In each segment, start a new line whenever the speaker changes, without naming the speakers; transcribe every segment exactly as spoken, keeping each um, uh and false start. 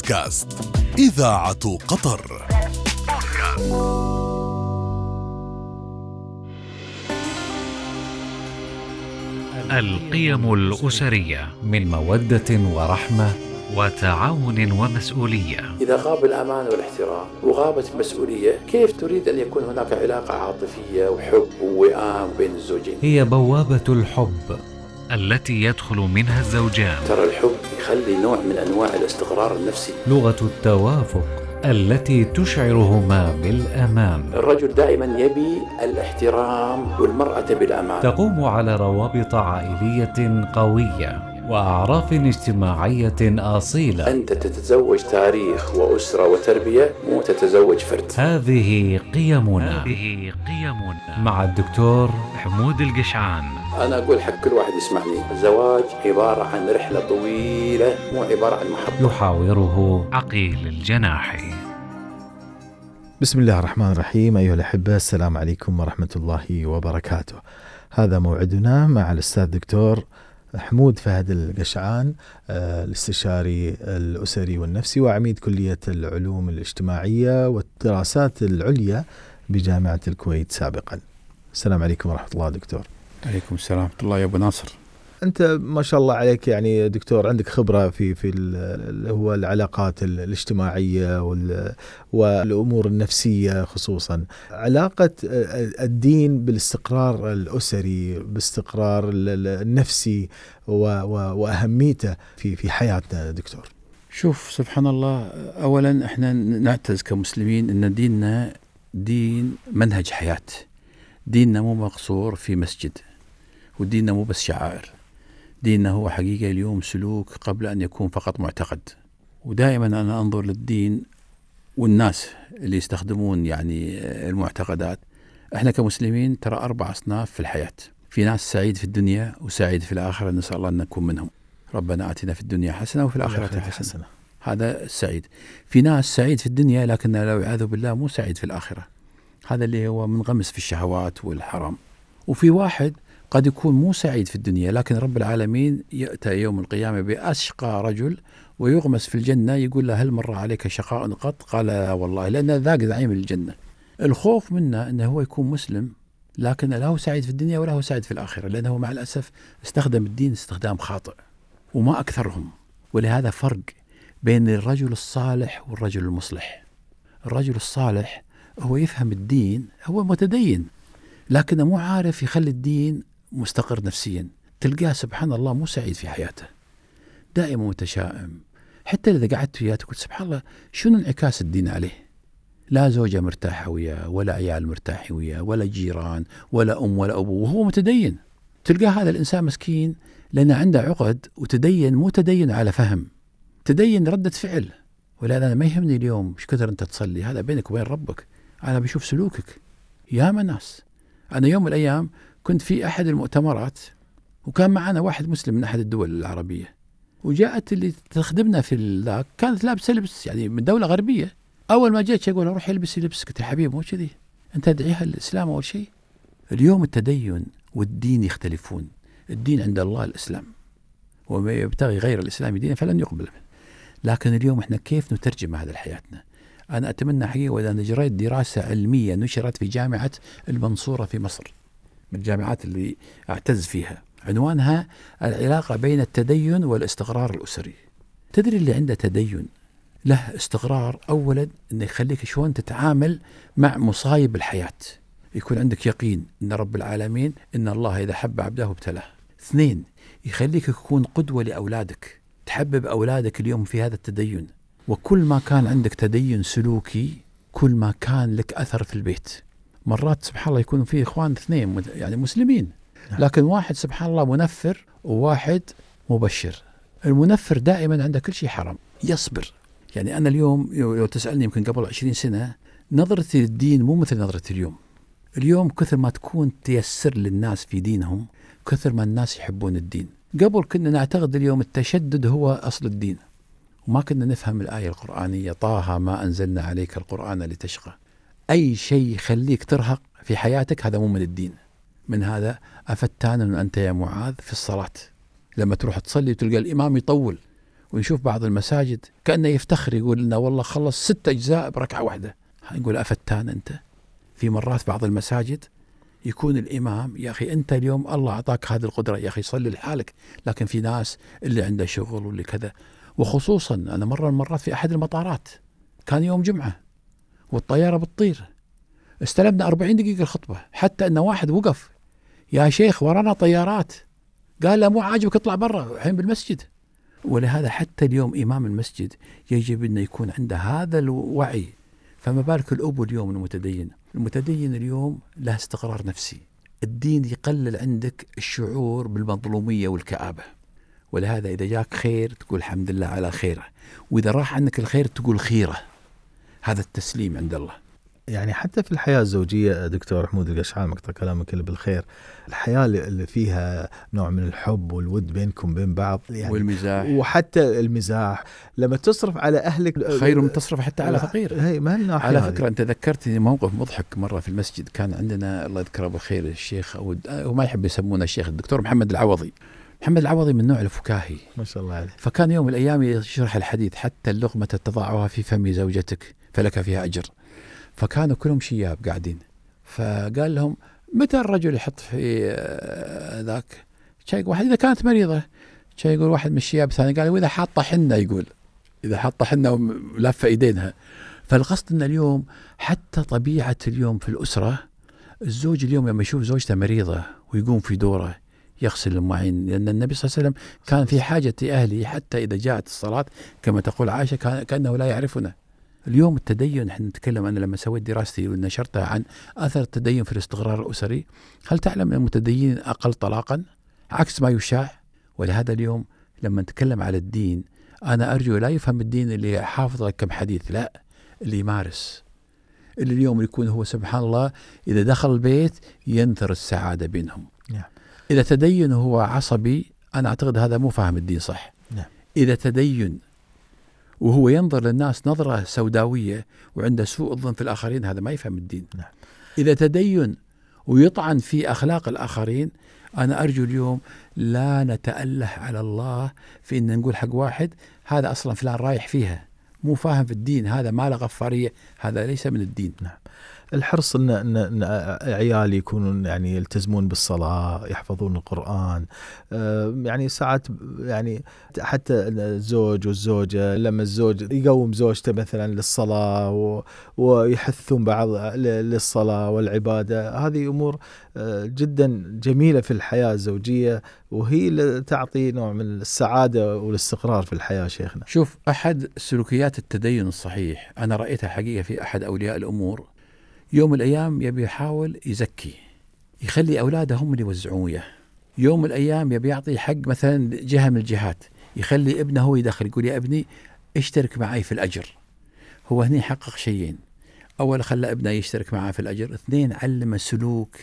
بودكاست إذاعة قطر.
القيم الأسرية من مودة ورحمة وتعاون ومسؤولية.
إذا غاب الأمان والاحترام وغابت المسؤولية، كيف تريد أن يكون هناك علاقة عاطفية وحب ووئام بين الزوجين؟
هي بوابة الحب التي يدخل منها الزوجان.
ترى الحب يخلي نوع من أنواع الاستقرار النفسي.
لغة التوافق التي تشعرهما بالأمان.
الرجل دائما يبي الاحترام والمرأة تبي الأمان.
تقوم على روابط عائلية قوية وأعراف اجتماعية أصيلة.
أنت تتزوج تاريخ وأسرة وتربية، مو تتزوج فرد.
هذه قيمنا. هذه قيمنا مع الدكتور حمود القشعان.
أنا أقول حق كل واحد يسمعني، الزواج عبارة عن رحلة طويلة، مو عبارة عن محطة.
يحاوره عقيل الجناحي.
بسم الله الرحمن الرحيم. أيها الأحبة، السلام عليكم ورحمة الله وبركاته. هذا موعدنا مع الأستاذ دكتور حمود فهد القشعان، الاستشاري الأسري والنفسي وعميد كلية العلوم الاجتماعية والدراسات العليا بجامعة الكويت سابقا. السلام عليكم ورحمة الله دكتور.
عليكم السلام ورحمة الله يا أبو ناصر.
أنت ما شاء الله عليك يعني دكتور، عندك خبرة في في اللي هو العلاقات الاجتماعية والأمور النفسية، خصوصا علاقة الدين بالاستقرار الأسري، باستقرار النفسي وأهميته في في حياتنا دكتور.
شوف سبحان الله، أولا إحنا نعتز كمسلمين إن ديننا دين منهج حياة. ديننا مو مقصور في مسجد، وديننا مو بس شعائر. ديننا هو حقيقة اليوم سلوك قبل أن يكون فقط معتقد. ودائما أنا أنظر للدين والناس اللي يستخدمون يعني المعتقدات. احنا كمسلمين ترى أربع أصناف في الحياة. في ناس سعيد في الدنيا وسعيد في الآخرة، نسأل الله أن نكون منهم. ربنا آتنا في الدنيا حسنة وفي الآخرة حسنة. حسنة. هذا السعيد. في ناس سعيد في الدنيا لكن لو يعاذ بالله مو سعيد في الآخرة، هذا اللي هو منغمس في الشهوات والحرام. وفي واحد قد يكون مو سعيد في الدنيا لكن رب العالمين يأتي يوم القيامة بأشقى رجل ويغمس في الجنة، يقول له هل مر عليك شقاء قط؟ قال لا والله، لأن ذاق نعيم الجنة. الخوف منه أنه هو يكون مسلم لكن لا هو سعيد في الدنيا ولا هو سعيد في الآخرة، لأنه مع الأسف استخدم الدين استخدام خاطئ وما أكثرهم. ولهذا فرق بين الرجل الصالح والرجل المصلح. الرجل الصالح هو يفهم الدين، هو متدين لكنه مو عارف يخلي الدين مستقر نفسيا. تلقاه سبحان الله مو سعيد في حياته، دائما متشائم. حتى إذا قعدت وياه تقول سبحان الله شنو انعكاس الدين عليه؟ لا زوجة مرتاحة وياه، ولا عيال مرتاحين وياه، ولا جيران، ولا أم ولا أبو، وهو متدين. تلقاه هذا الإنسان مسكين لأنه عنده عقد، وتدين مو تدين على فهم، تدين ردة فعل. ولهذا أنا ما يهمني اليوم ايش كثر أنت تصلي، هذا بينك وبين ربك، أنا بشوف سلوكك. يا مناس، أنا يوم من الأيام كنت في أحد المؤتمرات وكان معنا واحد مسلم من أحد الدول العربية، وجاءت اللي تخدمنا في ذاك كانت لابسة لبس يعني من دولة غربية. أول ما جيت يقول روح يلبسي لبس، قلت يا حبيبي مو كذي، أنت تدعيها الإسلام أول شيء. اليوم التدين والدين يختلفون. الدين عند الله الإسلام، وما يبتغي غير الإسلام دينا فلن يقبل منه. لكن اليوم إحنا كيف نترجم هذا لحياتنا؟ أنا أتمنى حقيقة، وإذا نجريت دراسة علمية نشرت في جامعة المنصورة في مصر، من الجامعات اللي أعتز فيها، عنوانها العلاقة بين التدين والاستقرار الأسري. تدري اللي عنده تدين له استقرار، أولا أنه يخليك شلون تتعامل مع مصايب الحياة، يكون عندك يقين أن رب العالمين أن الله إذا حب عبده ابتلاه. اثنين، يخليك تكون قدوة لأولادك، تحبب أولادك اليوم في هذا التدين. وكل ما كان عندك تدين سلوكي كل ما كان لك أثر في البيت. مرات سبحان الله يكون فيه إخوان اثنين يعني مسلمين، لكن واحد سبحان الله منفر وواحد مبشر. المنفر دائما عنده كل شيء حرام، يصبر. يعني أنا اليوم لو تسألني يمكن قبل عشرين سنة نظرتي للدين مو مثل نظرتي اليوم. اليوم كثر ما تكون تيسر للناس في دينهم كثر ما الناس يحبون الدين. قبل كنا نعتقد اليوم التشدد هو أصل الدين، وما كنا نفهم الآية القرآنية طه ما أنزلنا عليك القرآن لتشقى. أي شيء يخليك ترهق في حياتك هذا مو من الدين. من هذا أفتان أنت يا معاذ في الصلاة، لما تروح تصلي وتلقى الإمام يطول ونشوف بعض المساجد كأنه يفتخر يقول لنا والله خلص ست أجزاء بركعة واحدة. نقول أفتان أنت. في مرات بعض المساجد يكون الإمام يا أخي أنت اليوم الله أعطاك هذه القدرة يا أخي صلي لحالك، لكن في ناس اللي عنده شغل واللي كذا. وخصوصا أنا مرة من المرات في أحد المطارات كان يوم جمعة والطيارة بتطير، استلمنا أربعين دقيقة الخطبة، حتى أن واحد وقف يا شيخ ورانا طيارات، قال له مو عاجبك اطلع برا الحين بالمسجد. ولهذا حتى اليوم إمام المسجد يجب أن يكون عنده هذا الوعي، فما بالك الأب اليوم المتدين. المتدين اليوم له استقرار نفسي، الدين يقلل عندك الشعور بالمظلومية والكآبة، ولهذا إذا جاك خير تقول الحمد لله على خيره، وإذا راح عنك الخير تقول خيره. هذا التسليم عند الله.
يعني حتى في الحياة الزوجية دكتور حمود القشعان، مقطع كلامك اللي بالخير، الحياة اللي فيها نوع من الحب والود بينكم بين بعض يعني،
والمزاح
وحتى المزاح، لما تصرف على أهلك
خير من تصرف حتى على فقير.
هي ما الناحية
على
هذه.
فكرة أنت ذكرتني موقف مضحك مرة في المسجد. كان عندنا الله يذكره بالخير الشيخ أو وما يحب يسمونه الشيخ الدكتور محمد العوضي. محمد العوضي من نوع الفكاهي
ما شاء الله عليه.
فكان يوم من الأيام يشرح الحديث حتى اللقمة تضعها في فم زوجتك فلك فيها أجر. فكانوا كلهم شياب قاعدين، فقال لهم متى الرجل يحط في ذاك شيء واحد إذا كانت مريضة؟ شيء يقول واحد من الشياب ثاني قال وإذا حاطة حنة، يقول إذا حاطة حنة ولافة إيدينها. فالقصد أن اليوم حتى طبيعة اليوم في الأسرة، الزوج اليوم لما يشوف زوجته مريضة ويقوم في دوره يغسل المعين، لأن النبي صلى الله عليه وسلم كان في حاجة أهله حتى إذا جاءت الصلاة كما تقول عائشة كأنه لا يعرفنا. اليوم التدين، احنا نتكلم، أنا لما سويت دراستي ونشرتها عن أثر التدين في الاستقرار الأسري، هل تعلم أن المتدينين أقل طلاقا عكس ما يشاع؟ ولهذا اليوم لما نتكلم على الدين أنا أرجو لا يفهم الدين اللي حافظ لك كم حديث، لا، اللي يمارس، اللي اليوم يكون هو سبحان الله إذا دخل البيت ينثر السعادة بينهم.
نعم.
إذا تدين هو عصبي أنا أعتقد هذا مو فاهم الدين صح.
نعم.
إذا تدين وهو ينظر للناس نظرة سوداوية وعنده سوء الظن في الآخرين هذا ما يفهم الدين.
نعم.
إذا تدين ويطعن في أخلاق الآخرين، أنا أرجو اليوم لا نتأله على الله في أن نقول حق واحد هذا أصلا فلان رايح فيها، مو فاهم في الدين، هذا ما له غفارية، هذا ليس من الدين.
نعم. الحرص ان ان إن عيالي يكونون يعني يلتزمون بالصلاه، يحفظون القران، يعني ساعات يعني حتى الزوج والزوجه لما الزوج يقوم زوجته مثلا للصلاه ويحثون بعض للصلاه والعباده، هذه امور جدا جميله في الحياه الزوجيه، وهي اللي تعطي نوع من السعاده والاستقرار في الحياه. شيخنا
شوف، احد سلوكيات التدين الصحيح انا رايتها حقيقه في احد اولياء الامور، يوم من الأيام يبي يحاول يزكي، يخلي أولاده هم اللي يوزعون وياه. يوم من الأيام يبي يعطي حق مثلا جهة من الجهات، يخلي ابنه هو يدخل، يقول يا ابني اشترك معي في الأجر. هو هني حقق شيئين، أول خلى ابنه يشترك معه في الأجر، اثنين علم سلوك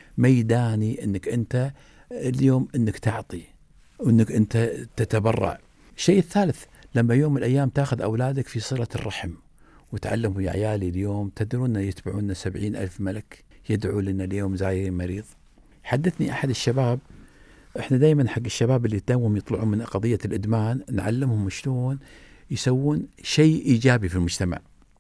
ميداني انك انت اليوم انك تعطي وانك انت تتبرع. الشيء الثالث، لما يوم من الأيام تاخذ أولادك في صلة الرحم وتعلموا يا عيالي اليوم تدرون يتبعون سبعين ألف ملك يدعو لنا اليوم زي مريض. حدثني أحد الشباب، إحنا دايما حق الشباب اللي دوم يطلعون من قضية الإدمان نعلمهم شلون يسوون شيء إيجابي في المجتمع.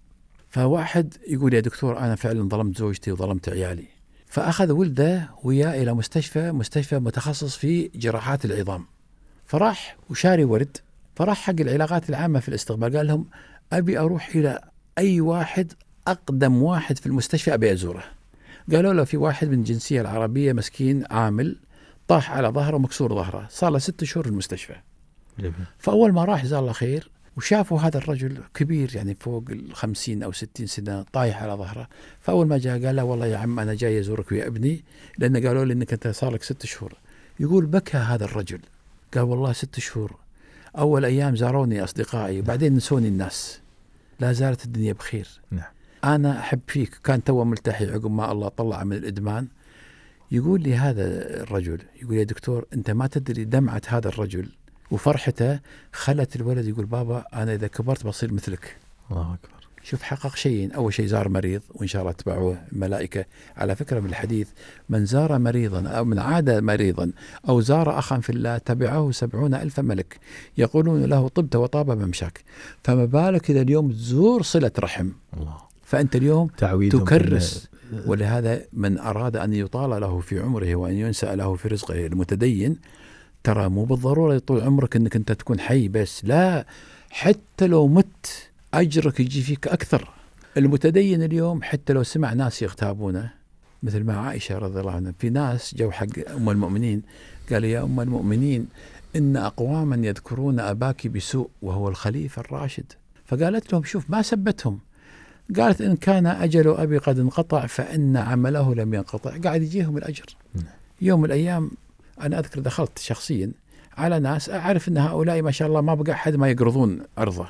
فواحد يقول يا دكتور أنا فعلا ظلمت زوجتي وظلمت عيالي، فأخذ ولده وياه إلى مستشفى مستشفى متخصص في جراحات العظام، فراح وشاري ورد، فراح حق العلاقات العامة في الاستقبال قال لهم أبي أروح إلى أي واحد أقدم واحد في المستشفى أبي أزوره. قالوا له في واحد من الجنسية العربية مسكين عامل طاح على ظهره ومكسور ظهره، صار له ست شهور في المستشفى. جميل. فأول ما راح جزاه الله خير وشافوا هذا الرجل كبير يعني فوق الخمسين أو ستين سنة طايح على ظهره، فأول ما جاء قال له والله يا عم أنا جاي أزورك ويا ابني لأن قالوا لي أنك أنت صار لك ست شهور. يقول بكى هذا الرجل، قال والله ست شهور، أول أيام زاروني أصدقائي بعدين نسوني الناس، لا زالت الدنيا بخير.
نعم.
أنا أحب فيك، كان توه ملتحي عقب ما الله طلع من الإدمان. يقول لي هذا الرجل، يقول يا دكتور أنت ما تدري دمعة هذا الرجل وفرحته خلت الولد يقول بابا أنا إذا كبرت بصير مثلك.
الله أكبر.
شوف حقق شيئين. أول شيء زار مريض، وإن شاء الله تبعوه الملائكة. على فكرة من الحديث من زار مريضا أو من عاد مريضا أو زار أخا في الله تبعه سبعون ألف ملك يقولون له طبت وطاب ممشاك. فما بالك إذا اليوم تزور صلة رحم الله. فأنت اليوم تكرس. ولهذا من أراد أن يطال له في عمره وأن ينسأ له في رزقه المتدين، ترى مو بالضرورة طول عمرك أنك أنت تكون حي بس، لا، حتى لو مت أجرك يجي فيك أكثر. المتدين اليوم حتى لو سمع ناس يغتابونه، مثل ما عائشة رضي الله عنها، في ناس جو حق أم المؤمنين قال يا أم المؤمنين إن أقواما يذكرون أباك بسوء وهو الخليفة الراشد. فقالت لهم شوف ما سبتهم، قالت إن كان أجل أبي قد انقطع فإن عمله لم ينقطع، قاعد يجيهم الأجر. يوم من الأيام أنا أذكر دخلت شخصيا على ناس أعرف أن هؤلاء ما شاء الله ما بقى أحد ما يقرضون عرضه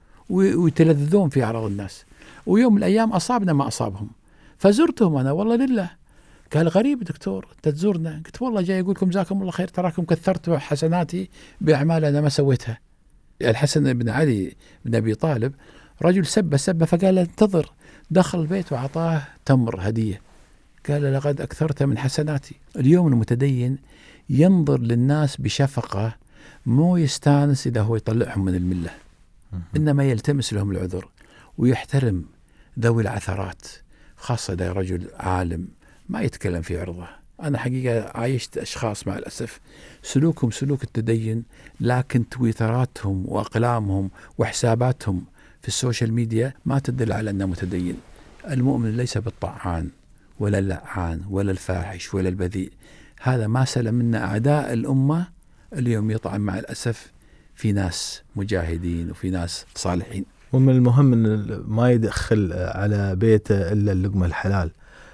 ويتلذذون في أعراض الناس، ويوم من الأيام أصابنا ما أصابهم، فزرتهم أنا والله لله. قال غريب دكتور أنت تزورنا، قلت والله جاي أقول لكم جزاكم الله خير، تراكم كثرتوا حسناتي بأعمال أنا ما سويتها. الحسن بن علي بن أبي طالب رجل سب سب فقال انتظر، دخل البيت وعطاه تمر هدية، قال لقد أكثرت من حسناتي. اليوم المتدين ينظر للناس بشفقة، مو يستانس إذا هو يطلعهم من الملة، إنما يلتمس لهم العذر ويحترم ذوي العثرات، خاصة إذا رجل عالم ما يتكلم في عرضه. أنا حقيقة عايشت أشخاص مع الأسف سلوكهم سلوك التدين، لكن تويتراتهم وأقلامهم وحساباتهم في السوشيال ميديا ما تدل على أنه متدين. المؤمن ليس بالطعان ولا اللعان ولا الفاحش ولا البذيء، هذا ما سلم منا أعداء الأمة. اليوم يطعن مع الأسف في ناس مجاهدين وفي ناس صالحين.
ومن المهم أن ما يدخل على بيته إلا اللقمة الحلال،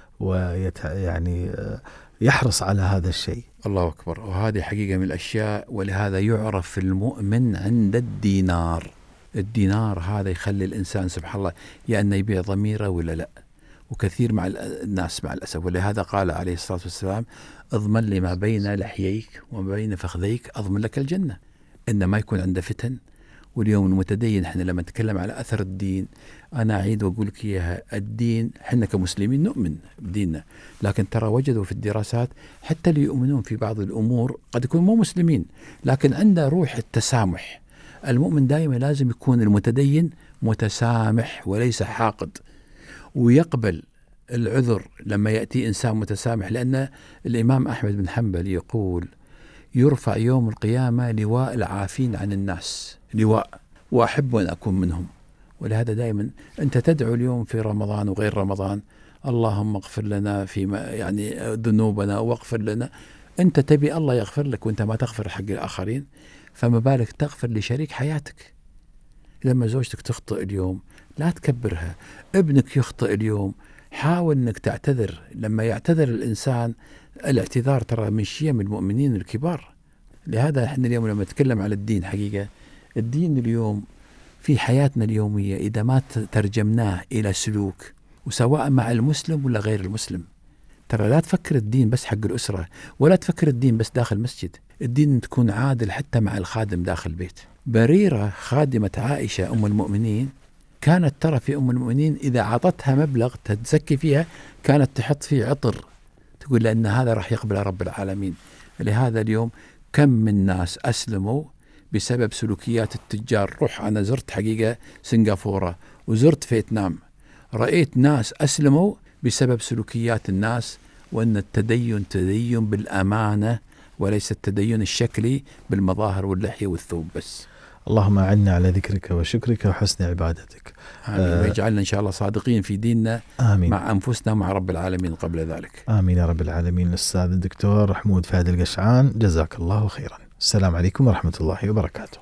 ويت يعني يحرص على هذا الشيء.
الله أكبر. وهذه حقيقة من الأشياء، ولهذا يعرف المؤمن عند الدينار. الدينار هذا يخلي الإنسان سبحان الله يا أنه يبيع ضميره ولا لا، وكثير مع الناس مع الأسف. ولهذا قال عليه الصلاة والسلام اضمن لي ما بين لحييك وما بين فخذيك أضمن لك الجنة. إنما يكون عنده فتن. واليوم المتدين احنا لما نتكلم على أثر الدين، أنا أعيد وأقول لك إياها، الدين احنا كمسلمين نؤمن بديننا، لكن ترى وجدوا في الدراسات حتى اللي يؤمنون في بعض الأمور قد يكونوا مو مسلمين لكن عنده روح التسامح. المؤمن دائما لازم يكون المتدين متسامح وليس حاقد، ويقبل العذر لما يأتي إنسان متسامح. لأن الإمام أحمد بن حنبل يقول يرفع يوم القيامة لواء العافين عن الناس، لواء، وأحب أن أكون منهم. ولهذا دائما أنت تدعو اليوم في رمضان وغير رمضان اللهم اغفر لنا في يعني ذنوبنا واغفر لنا. أنت تبي الله يغفر لك وأنت ما تغفر حق الآخرين، فما بالك تغفر لشريك حياتك. لما زوجتك تخطئ اليوم لا تكبرها، ابنك يخطئ اليوم حاول أنك تعتذر. لما يعتذر الإنسان، الاعتذار ترى من شيم المؤمنين الكبار. لهذا احنا اليوم لما نتكلم على الدين، حقيقة الدين اليوم في حياتنا اليومية إذا ما ترجمناه إلى سلوك، وسواء مع المسلم ولا غير المسلم، ترى لا تفكر الدين بس حق الأسرة، ولا تفكر الدين بس داخل المسجد. الدين تكون عادل حتى مع الخادم داخل البيت. بريرة خادمة عائشة أم المؤمنين كانت ترى في أم المؤمنين إذا عطتها مبلغ تتزكي فيها كانت تحط فيه عطر، تقول لأن هذا راح يقبل رب العالمين. لهذا اليوم كم من ناس أسلموا بسبب سلوكيات التجار. روح أنا زرت حقيقة سنغافورة وزرت فيتنام، رأيت ناس أسلموا بسبب سلوكيات الناس، وأن التدين تدين بالأمانة وليس التدين الشكلي بالمظاهر واللحية والثوب بس.
اللهم أعنا على ذكرك وشكرك وحسن عبادتك.
آمين. آه ويجعلنا إن شاء الله صادقين في ديننا.
آمين.
مع أنفسنا ومع رب العالمين قبل ذلك.
آمين يا رب العالمين. الأستاذ الدكتور حمود فهد القشعان، جزاك الله خيرا. السلام عليكم ورحمة الله وبركاته.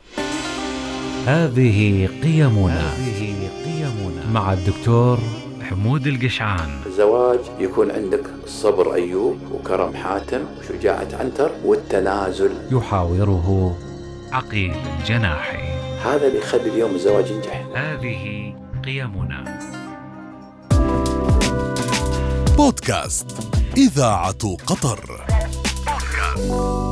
هذه قيمنا. هذه قيمنا مع الدكتور حمود القشعان.
الزواج يكون عندك صبر أيوب وكرم حاتم وشجاعة عنتر والتنازل.
يحاوره عقيل الجناحي.
هذا اللي يخلي اليوم الزواج ينجح.
هذه قيمنا.
بودكاست إذاعة قطر. بودكاست.